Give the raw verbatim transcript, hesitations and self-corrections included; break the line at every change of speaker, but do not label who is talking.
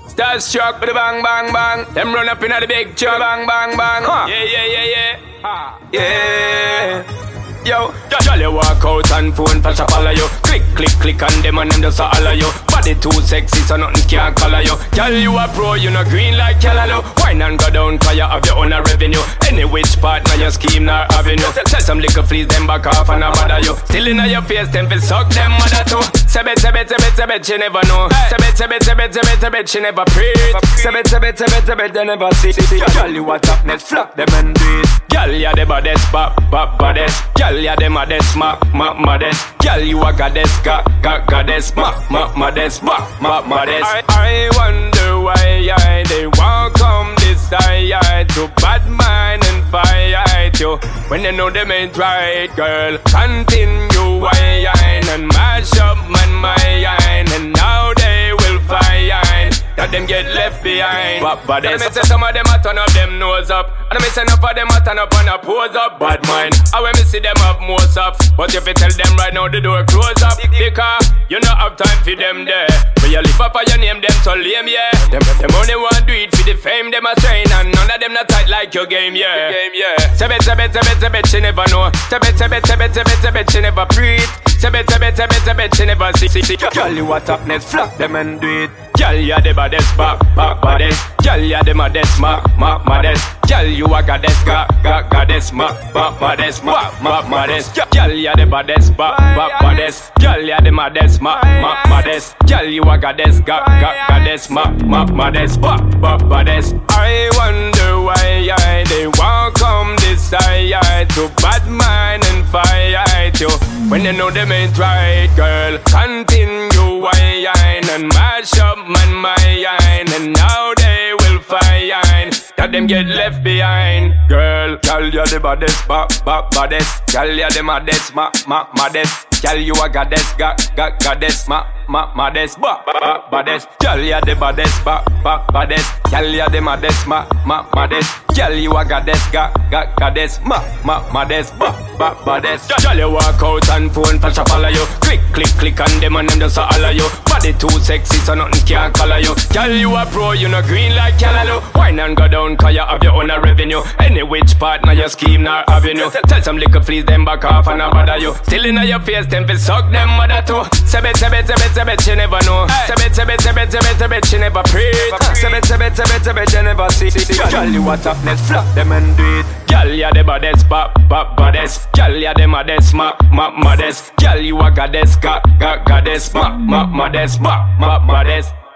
Starstruck with the bang bang bang. Them run up in the big truck. Bang bang bang. Huh. Yeah yeah yeah yeah. Ha. Yeah. Yo, girl, you walk out and phone flash up all of you. Click, click, click on them and them just a all of you. Body too sexy so nothing can color you. Girl, you a pro, you no green like Calalo. Wine and go down cause you have your own revenue. Any which part now your scheme nor avenue. Tell some little fleas them back off and a bother you. Still in your face, them feel suck them mother too. Sebet, sebet, sebet, sebet, she never know. Sebet, sebet, sebet, sebet, sebet, she never preach. Sebet, sebet, sebet, sebet, they never see. Girl, you a top net, flop them and do it. Girl, you the baddest, bop, bop, baddest. Girl, you the maddest, ma, ma, maddest. Girl, you a goddess, ga, ga, goddess, ma, ma, maddest, ma, ma, maddest. I, I wonder why I, they won't come this side to bad mind and fight you. When they know them ain't right, girl, continue whine and mash up man my mind, and now they will find that them get left behind. But, but they say some of them a turn up them nose up, and I say enough of them a turn up and a pose up. Bad mind, I when me see them have more stuff, but if you tell them right now the door close up, because you not have time for them there. But you live up for your name, them so lame, yeah. Them, them only want do it for the fame, them a strain, and none of them not tight like your game, yeah. Game, yeah. Sebet, sebet, sebet, sebet, she never know. Sebet, sebet, sebet, sebet, sebet, she never breathe. Sebet, sebet, sebet, sebet, she never see, see, see. Girl, you a top net, flop them and do it. Girl, you the baddest, ba, ba, baddest. Girl, you the maddest, ma, ma, maddest. Girl, you a goddess, ga, ga, goddess, ma, ma, maddest, ma, ma, maddest. Girl, you the baddest, ba, ba, baddest. Girl, you the maddest, ma, ma, maddest. Girl, you a goddess, ga, ga, goddess, ma, ma, maddest, ba, ba, baddest. I wonder why I, they won't come this side to bad mind and fight you. When they know them ain't right, girl, continue whine and mash up man my mind, and now they will find that them get left behind. Girl, girl, you're the baddest, ba, ba, baddest. Girl, you're the maddest, ma, ma, maddest. Girl, you a goddess, ga, ga, goddess, ma, ma, maddest, ba, ba, baddest. Girl, you're the baddest, ba, ba, baddest. Girl, you're the maddest, ma, ma, maddest. Girl, you a goddess, ga, ga, goddess, ma, ma, maddest, ba, ba, baddest. Girl, you walk out and phone flash up all of you. Click, click, click on them and them just a all of you. Body too sexy so nothing can color you. Girl, you a pro, you no green like Calalo. Wine and go down cause you have your own revenue. Any which part now your scheme nor avenue. Tell some little fleas them back off and a bother you. Still in your face, them feel suck them mother too. Sebet, sebet, sebet, sebet, she never know. Sebet, sebet, sebet, sebet, sebet, she never preach. Sebet, sebet, sebet, sebet, she never see. Girl, you a top net, flop them and do it. Girl, you the baddest, ba, ba, baddest. Girl, you the maddest, ma, ma, maddest. Girl, you a goddess, ga, ga, goddess, ma, ma, maddest, ba, ma, maddest.